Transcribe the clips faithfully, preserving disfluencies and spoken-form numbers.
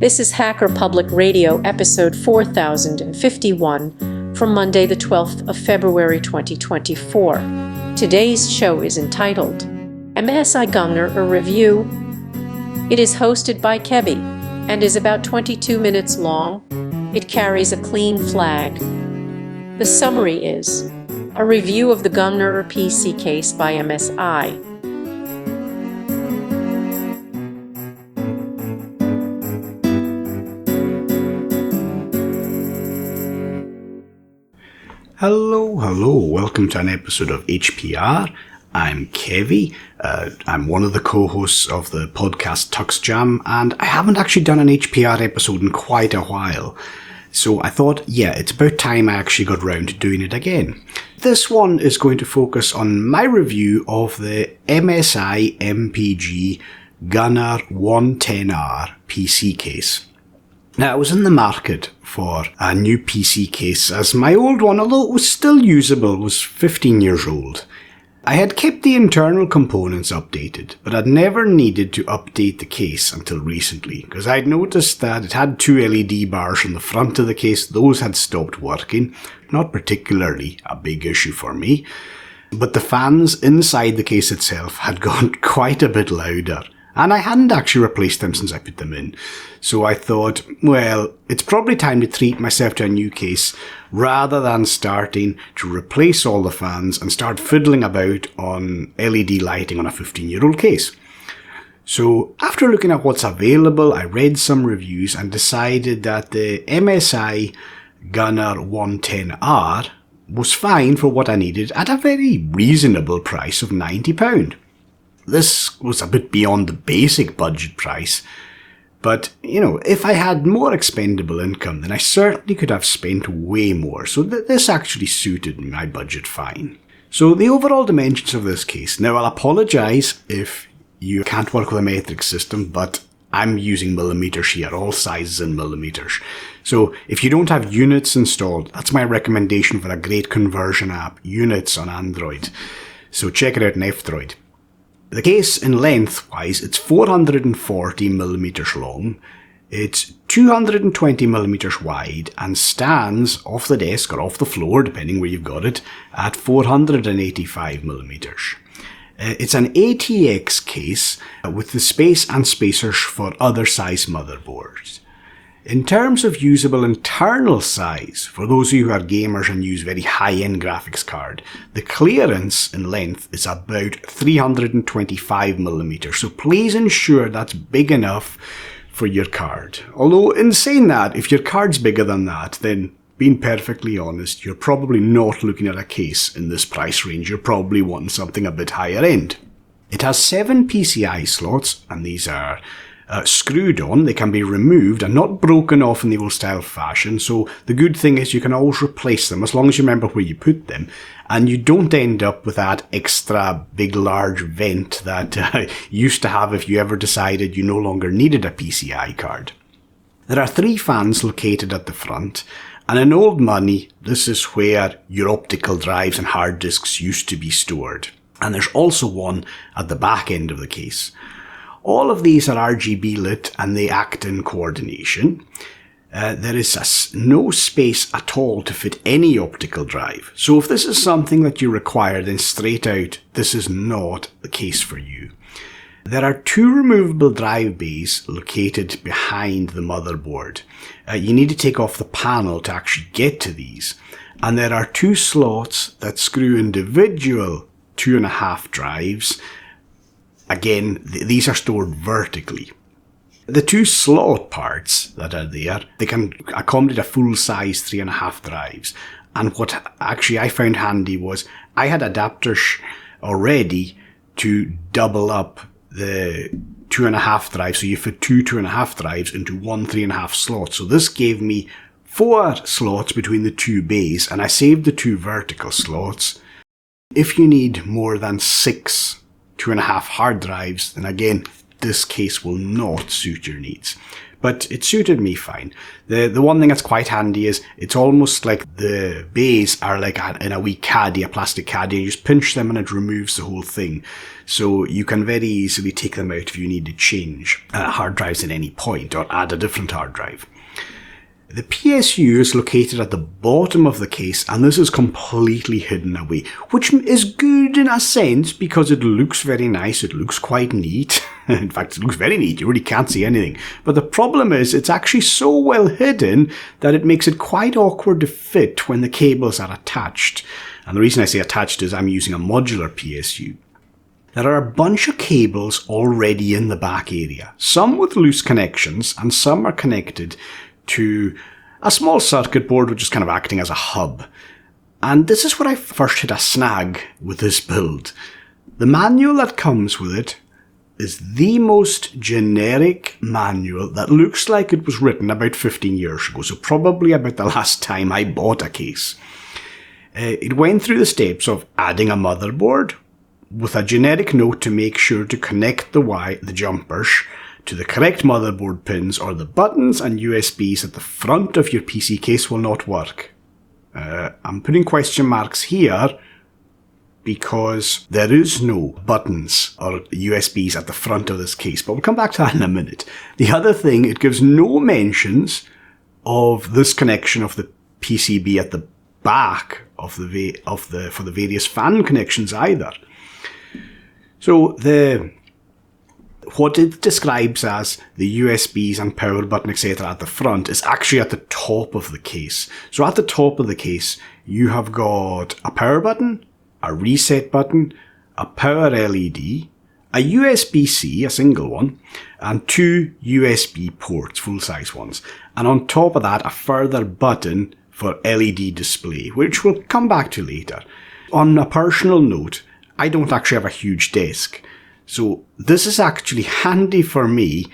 This is Hacker Public Radio, episode four thousand fifty-one, from Monday the twelfth of February twenty twenty-four. Today's show is entitled M S I Gunner a Review. It is hosted by Kebby and is about twenty-two minutes long. It carries a clean flag. The summary is a review of the Gunner P C case by M S I. Hello, hello, welcome to an episode of H P R. I'm Kevy, uh, I'm one of the co-hosts of the podcast Tux Jam, and I haven't actually done an H P R episode in quite a while. So I thought, yeah, it's about time I actually got round to doing it again. This one is going to focus on my review of the M S I M P G Gunner one ten R P C case. Now, I was in the market for a new P C case, as my old one, although it was still usable, was fifteen years old. I had kept the internal components updated, but I'd never needed to update the case until recently, because I'd noticed that it had two L E D bars on the front of the case. Those had stopped working, not particularly a big issue for me, but the fans inside the case itself had gone quite a bit louder. And I hadn't actually replaced them since I put them in. So I thought, well, it's probably time to treat myself to a new case rather than starting to replace all the fans and start fiddling about on L E D lighting on a fifteen-year-old case. So after looking at what's available, I read some reviews and decided that the M S I Gunner one ten R was fine for what I needed at a very reasonable price of ninety pounds. This was a bit beyond the basic budget price, but, you know, if I had more expendable income, then I certainly could have spent way more, so th- this actually suited my budget fine. So the overall dimensions of this case. Now, I'll apologise if you can't work with a metric system, but I'm using millimetres here, all sizes in millimetres. So if you don't have units installed, that's my recommendation for a great conversion app, Units on Android. So check it out in F-Droid. The case in length-wise, it's four hundred forty millimetres long, it's two hundred twenty millimetres wide, and stands off the desk or off the floor, depending where you've got it, at four hundred eighty-five millimetres. Uh, it's an A T X case with the space and spacers for other size motherboards. In terms of usable internal size, for those of you who are gamers and use very high-end graphics card, the clearance in length is about three hundred twenty-five millimetres, so please ensure that's big enough for your card. Although, in saying that, if your card's bigger than that, then being perfectly honest, you're probably not looking at a case in this price range. You're probably wanting something a bit higher end. It has seven P C I slots, and these are Uh, screwed on. They can be removed and not broken off in the old style fashion, so the good thing is you can always replace them as long as you remember where you put them, and you don't end up with that extra big large vent that uh, you used to have if you ever decided you no longer needed a P C I card. There are three fans located at the front, and in old money, this is where your optical drives and hard disks used to be stored. And there's also one at the back end of the case. All of these are R G B lit and they act in coordination. Uh, there is a, no space at all to fit any optical drive. So if this is something that you require, then straight out, this is not the case for you. There are two removable drive bays located behind the motherboard. Uh, you need to take off the panel to actually get to these. And there are two slots that screw individual two and a half drives. Again, th- these are stored vertically. The two slot parts that are there, they can accommodate a full-size three and a half drives. And what actually I found handy was I had adapters already to double up the two and a half drives. So you fit two two and a half drives into one three and a half slot. So this gave me four slots between the two bays, and I saved the two vertical slots. If you need more than six two and a half hard drives, then again, this case will not suit your needs. but it suited me fine. The the one thing that's quite handy is it's almost like the bays are like a, in a wee caddy, a plastic caddy, and you just pinch them and it removes the whole thing. So you can very easily take them out if you need to change uh, hard drives at any point or add a different hard drive. The P S U is located at the bottom of the case, and this is completely hidden away, which is good in a sense because it looks very nice, it looks quite neat. In fact, it looks very neat, you really can't see anything. But the problem is it's actually so well hidden that it makes it quite awkward to fit when the cables are attached. And the reason I say attached is I'm using a modular P S U. There are a bunch of cables already in the back area, some with loose connections and some are connected to a small circuit board which is kind of acting as a hub. And this is where I first hit a snag with this build. The manual that comes with it is the most generic manual that looks like it was written about fifteen years ago, so probably about the last time I bought a case. Uh, it went through the steps of adding a motherboard with a generic note to make sure to connect the Y, the jumpers, to the correct motherboard pins, or the buttons and U S Bs at the front of your P C case will not work. Uh, I'm putting question marks here because there is no buttons or U S Bs at the front of this case, but we'll come back to that in a minute. The other thing, it gives no mentions of this connection of the P C B at the back of the va- of the for the various fan connections either. So the what it describes as the U S Bs and power button, et cetera at the front is actually at the top of the case. So at the top of the case, you have got a power button, a reset button, a power L E D, a U S B-C, a single one, and two U S B ports, full-size ones. And on top of that, a further button for L E D display, which we'll come back to later. On a personal note, I don't actually have a huge desk. So this is actually handy for me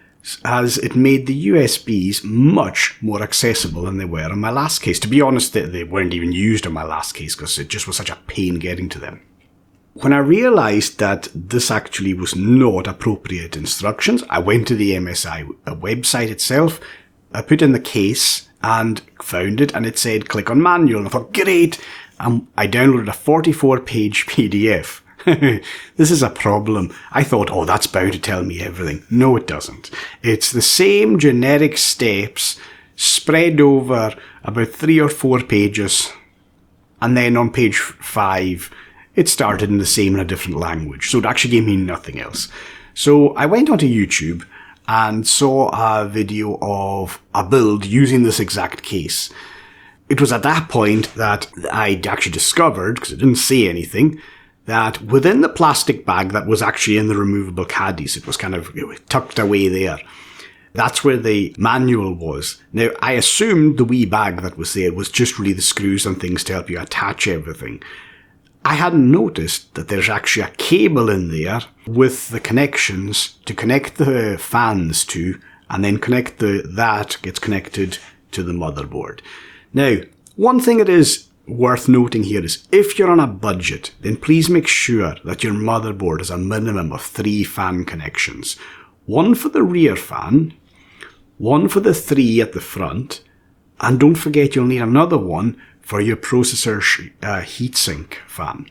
as it made the U S Bs much more accessible than they were on my last case. To be honest, they weren't even used on my last case because it just was such a pain getting to them. When I realized that this actually was not appropriate instructions, I went to the M S I website itself, I put in the case and found it, and it said click on manual, and I thought great, and I downloaded a forty-four page P D F. This is a problem. I thought, oh, that's bound to tell me everything. No, it doesn't. It's the same generic steps spread over about three or four pages. And then on page five, it started in the same in a different language. So it actually gave me nothing else. So I went onto YouTube and saw a video of a build using this exact case. It was at that point that I actually discovered, because it didn't say anything, that within the plastic bag that was actually in the removable caddies, it was kind of tucked away there. That's where the manual was. Now, I assumed the wee bag that was there was just really the screws and things to help you attach everything. I hadn't noticed that there's actually a cable in there with the connections to connect the fans to, and then connect the that gets connected to the motherboard. Now, one thing it is worth noting here is if you're on a budget, then please make sure that your motherboard has a minimum of three fan connections. One for the rear fan, one for the three at the front, and don't forget you'll need another one for your processor uh, heatsink fan.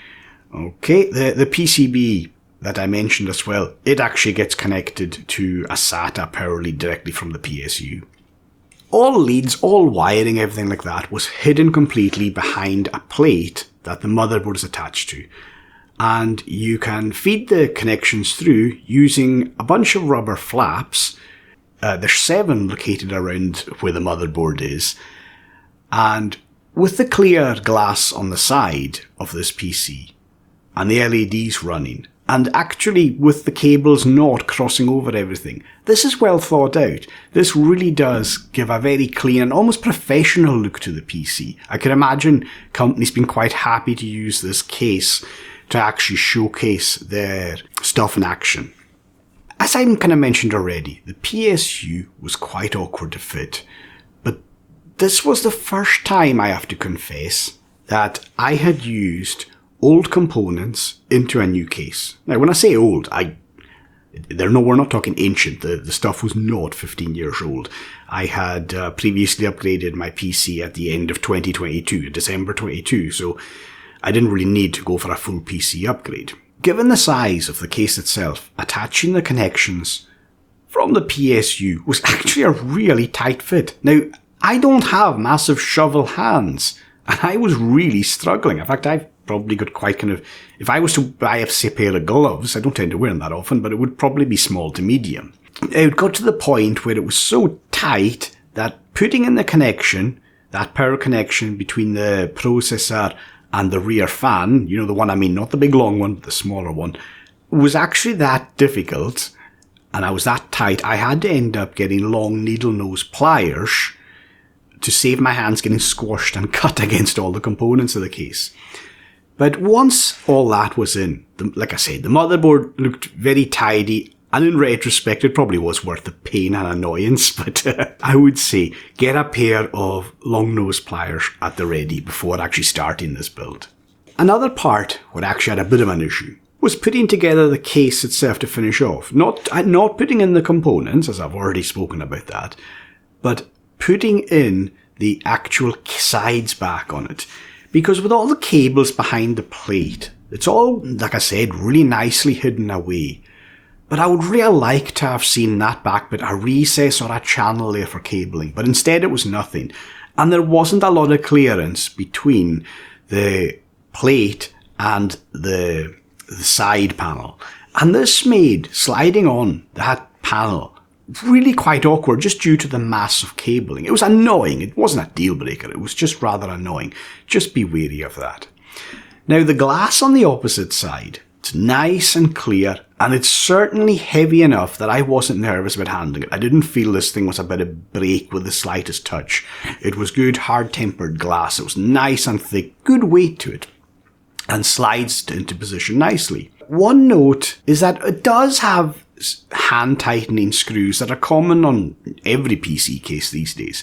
Okay, the, the P C B that I mentioned as well, it actually gets connected to a SATA power lead directly from the P S U. All leads, all wiring, everything like that was hidden completely behind a plate that the motherboard is attached to. And you can feed the connections through using a bunch of rubber flaps. Uh, there's seven located around where the motherboard is. And with the clear glass on the side of this P C and the L E Ds running, and actually with the cables not crossing over everything, this is well thought out. This really does give a very clean and almost professional look to the P C. I can imagine companies being quite happy to use this case to actually showcase their stuff in action. As I kind of mentioned already, the P S U was quite awkward to fit, but this was the first time, I have to confess, that I had used old components into a new case. Now, when I say old, I They're no, we're not talking ancient. The, the stuff was not fifteen years old. I had uh, previously upgraded my P C at the end of twenty twenty-two, December twenty-two, so I didn't really need to go for a full P C upgrade. Given the size of the case itself, attaching the connections from the P S U was actually a really tight fit. Now, I don't have massive shovel hands, and I was really struggling. In fact, I've probably got quite kind of, if I was to buy a pair of gloves, I don't tend to wear them that often, but it would probably be small to medium. It got to the point where it was so tight that putting in the connection, that power connection between the processor and the rear fan, you know, the one I mean, not the big long one, but the smaller one, was actually that difficult, and I was that tight, I had to end up getting long needle nose pliers to save my hands getting squashed and cut against all the components of the case. But once all that was in, the, like I said, the motherboard looked very tidy, and in retrospect, it probably was worth the pain and annoyance, but uh, I would say get a pair of long nose pliers at the ready before actually starting this build. Another part where I actually had a bit of an issue was putting together the case itself to finish off. Not, not putting in the components, as I've already spoken about that, but putting in the actual sides back on it. Because with all the cables behind the plate, it's all, like I said, really nicely hidden away. But I would really like to have seen that back bit, a recess or a channel there for cabling. But instead it was nothing. And there wasn't a lot of clearance between the plate and the, the side panel. And this made sliding on that panel really quite awkward just due to the mass of cabling. It was annoying. It wasn't a deal breaker. It was just rather annoying. Just be wary of that. Now, the glass on the opposite side, it's nice and clear, and it's certainly heavy enough that I wasn't nervous about handling it. I didn't feel this thing was about to break with the slightest touch. It was good, hard-tempered glass. It was nice and thick, good weight to it, and slides into position nicely. One note is that it does have hand tightening screws that are common on every P C case these days.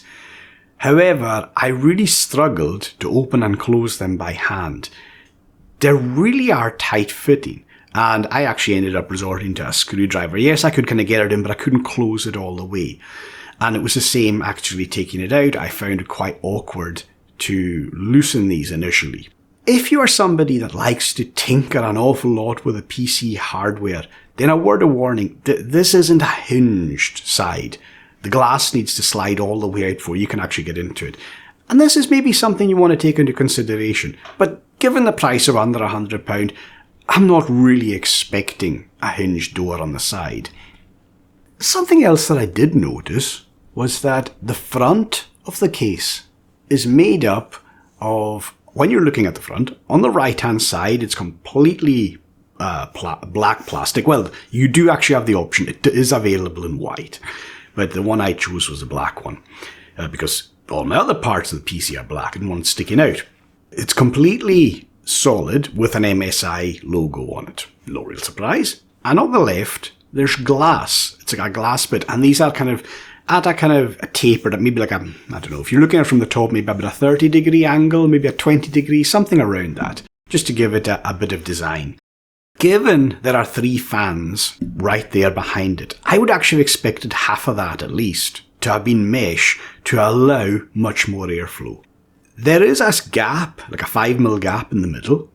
However, I really struggled to open and close them by hand. They really are tight fitting, and I actually ended up resorting to a screwdriver. Yes, I could kind of get it in, but I couldn't close it all the way. And it was the same actually taking it out. I found it quite awkward to loosen these initially. If you are somebody that likes to tinker an awful lot with a P C hardware, then a word of warning, th- this isn't a hinged side. The glass needs to slide all the way out before you can actually get into it. And this is maybe something you want to take into consideration. But given the price of under one hundred pounds, I'm not really expecting a hinged door on the side. Something else that I did notice was that the front of the case is made up of, when you're looking at the front, on the right-hand side, it's completely uh, pla- black plastic. Well, you do actually have the option. It is available in white. But the one I chose was the black one. Uh, because all my other parts of the P C are black and one sticking out. It's completely solid with an M S I logo on it. No real surprise. And on the left, there's glass. It's like a glass bit. And these are kind of at a kind of a tapered, maybe like a, I don't know, if you're looking at it from the top, maybe about a thirty degree angle, maybe a twenty degree, something around that, just to give it a, a bit of design. Given there are three fans right there behind it, I would actually have expected half of that at least to have been mesh to allow much more airflow. There is a gap, like a five mil gap in the middle,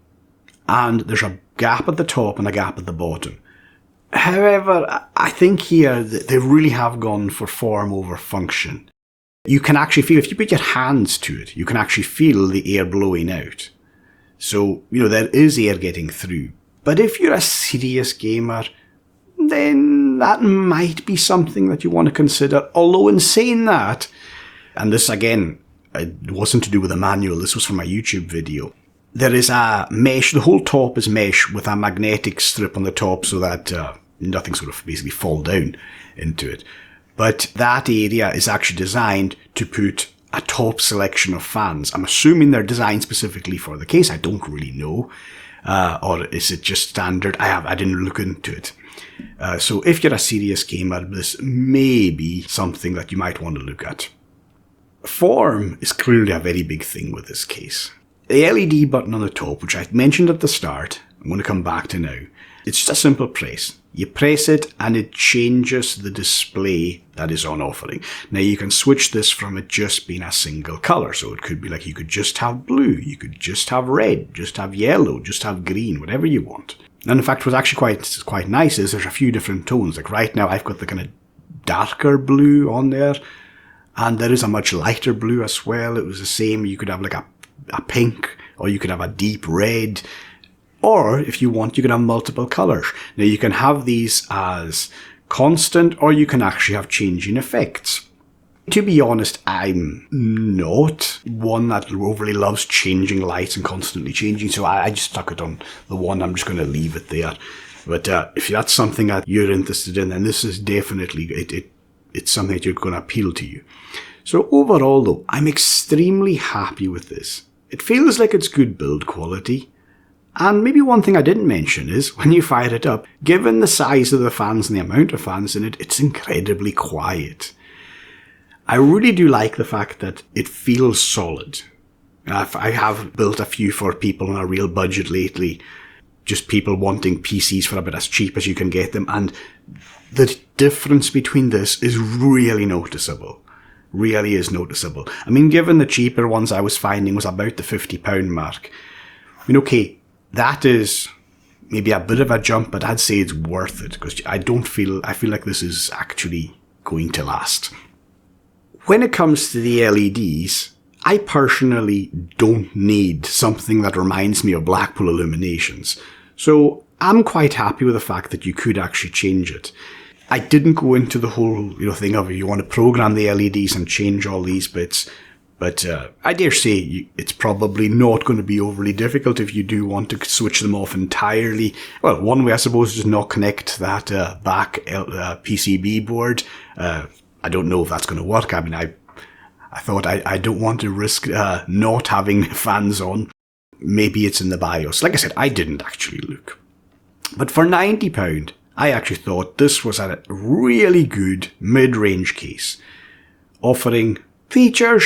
and there's a gap at the top and a gap at the bottom. However, I think here they really have gone for form over function. You can actually feel, if you put your hands to it, you can actually feel the air blowing out. So, you know, there is air getting through. But if you're a serious gamer, then that might be something that you want to consider. Although in saying that, and this again, it wasn't to do with a manual, this was from my YouTube video. There is a mesh, the whole top is mesh with a magnetic strip on the top so that uh, nothing sort of basically fall down into it. But that area is actually designed to put a top selection of fans. I'm assuming they're designed specifically for the case. I don't really know. Uh, or is it just standard? I have, I didn't look into it. Uh, so if you're a serious gamer, this may be something that you might want to look at. Form is clearly a very big thing with this case. The L E D button on the top, which I mentioned at the start, I'm going to come back to now. It's just a simple press. You press it and it changes the display that is on offering. Now you can switch this from it just being a single color. So it could be like you could just have blue, you could just have red, just have yellow, just have green, whatever you want. And in fact, what's actually quite quite nice is there's a few different tones. Like right now I've got the kind of darker blue on there, and there is a much lighter blue as well. It was the same. You could have like a, a pink, or you could have a deep red. Or, if you want, you can have multiple colours. Now, you can have these as constant, or you can actually have changing effects. To be honest, I'm not one that overly loves changing lights and constantly changing, so I, I just stuck it on the one. I'm just going to leave it there. But uh, if that's something that you're interested in, then this is definitely, it, it it's something that you're going to appeal to you. So overall, though, I'm extremely happy with this. It feels like it's good build quality. And maybe one thing I didn't mention is, when you fire it up, given the size of the fans and the amount of fans in it, it's incredibly quiet. I really do like the fact that it feels solid. I've, I have built a few for people on a real budget lately, just people wanting P Cs for about as cheap as you can get them, and the difference between this is really noticeable. Really is noticeable. I mean, given the cheaper ones I was finding was about the fifty pound mark. I mean, okay, that is maybe a bit of a jump, but I'd say it's worth it, because I don't feel, I feel like this is actually going to last. When it comes to the L E Ds, I personally don't need something that reminds me of Blackpool Illuminations. So I'm quite happy with the fact that you could actually change it. I didn't go into the whole you know thing of you want to program the L E Ds and change all these bits. But uh, I dare say it's probably not going to be overly difficult if you do want to switch them off entirely. Well, one way I suppose is not connect that uh, back uh, P C B board. Uh, I don't know if that's going to work. I mean, I I thought I, I don't want to risk uh, not having fans on. Maybe it's in the BIOS. Like I said, I didn't actually look. But for ninety pounds, I actually thought this was a really good mid-range case, offering features,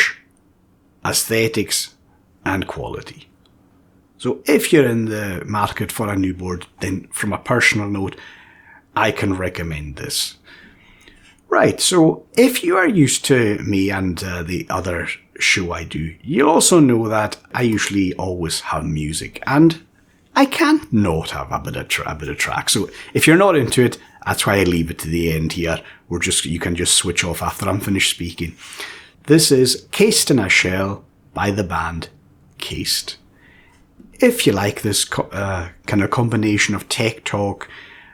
aesthetics, and quality. So if you're in the market for a new board, then from a personal note, I can recommend this. Right, so if you are used to me and uh, the other show I do, you'll also know that I usually always have music, and I can't not have a bit of tra- a bit of track. So if you're not into it, that's why I leave it to the end here. We're just you can just switch off after I'm finished speaking. This is Cased in a Shell by the band Cased. If you like this co- uh, kind of combination of tech talk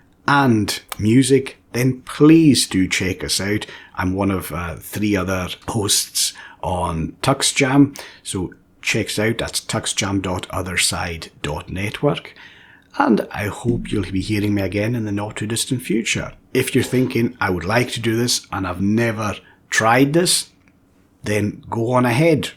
and music, then please do check us out. I'm one of uh, three other hosts on TuxJam, so check us out. That's tuxjam dot otherside dot network. And I hope you'll be hearing me again in the not too distant future. If you're thinking, I would like to do this and I've never tried this, then go on ahead.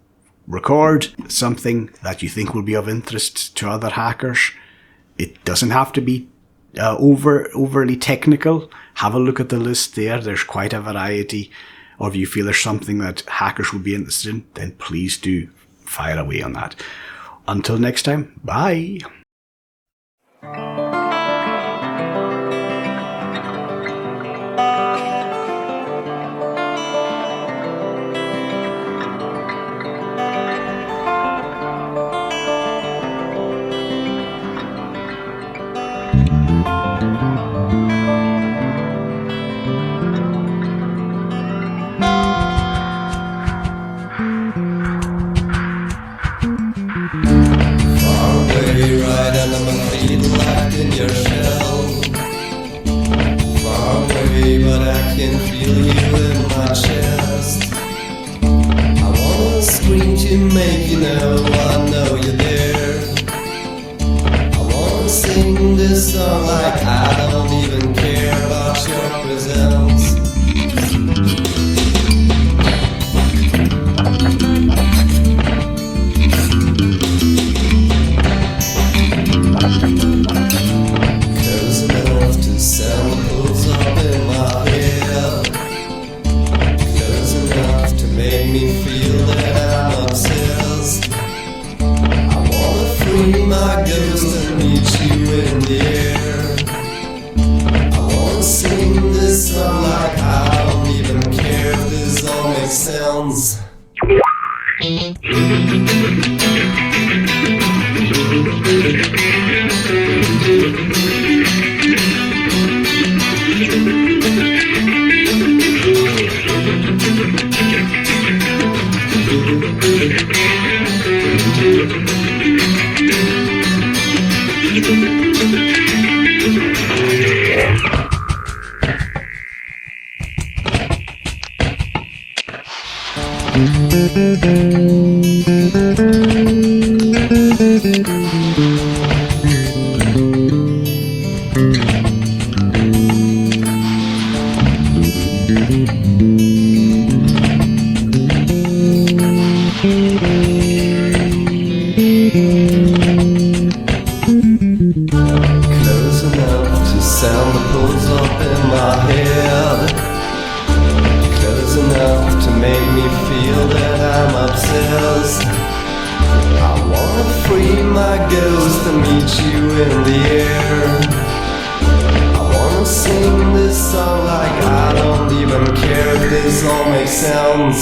Record something that you think will be of interest to other hackers. It doesn't have to be uh, over overly technical. Have a look at the list there. There's quite a variety. Or if you feel there's something that hackers would be interested in, then please do fire away on that. Until next time, bye. Make you know I know you're there. I wanna sing this song like I don't even care about your presence. Close enough to samples up in my head. Close enough to make me feel that I'm obsessed. I wanna free my ghost and meet you in the air. makes sense. Close enough to sound the pulse up in my head. Close enough to make me feel that I'm obsessed. I wanna free my ghost and meet you in the air. I wanna sing this song like I don't even care if this all makes sense.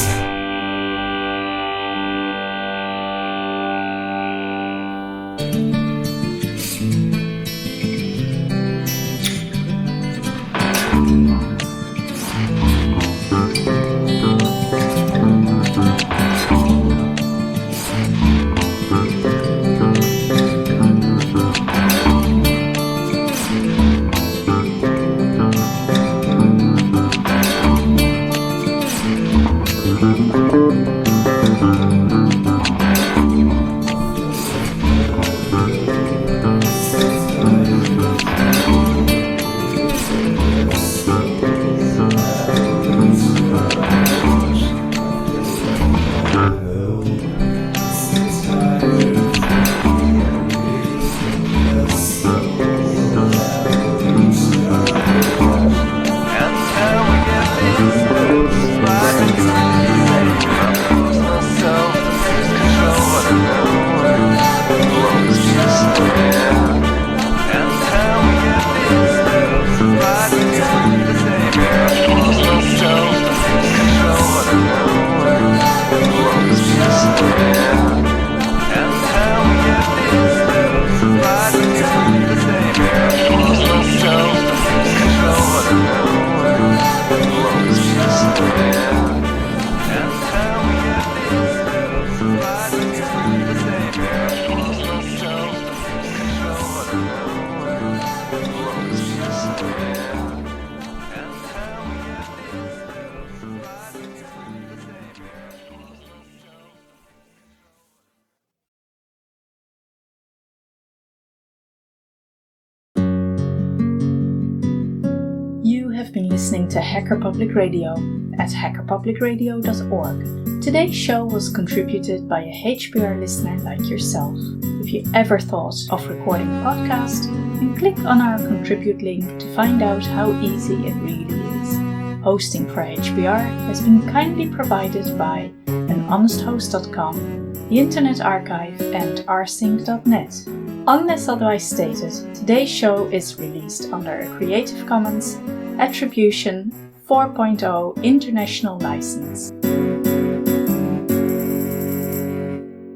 have been listening to Hacker Public Radio at hacker public radio dot org. Today's show was contributed by a H P R listener like yourself. If you ever thought of recording a podcast, then click on our contribute link to find out how easy it really is. Hosting for H P R has been kindly provided by an honest host dot com, the Internet Archive and rsync dot net. Unless otherwise stated, today's show is released under a Creative Commons Attribution four point oh International License.